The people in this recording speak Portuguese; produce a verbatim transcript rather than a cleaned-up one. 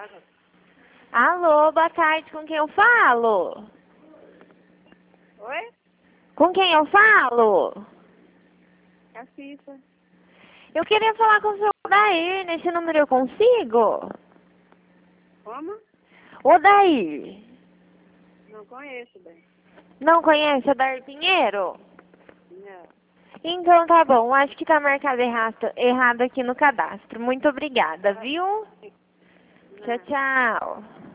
Claro. Alô, boa tarde, com quem eu falo? Oi? Com quem eu falo? A Cissa. Eu queria falar com o seu Odair, nesse número eu consigo? Como? Odair, Não conheço, bem. não conhece Odair Pinheiro? Não. Então tá bom, acho que tá marcado errado, errado aqui no cadastro. Muito obrigada, viu? Tchau, Não. tchau.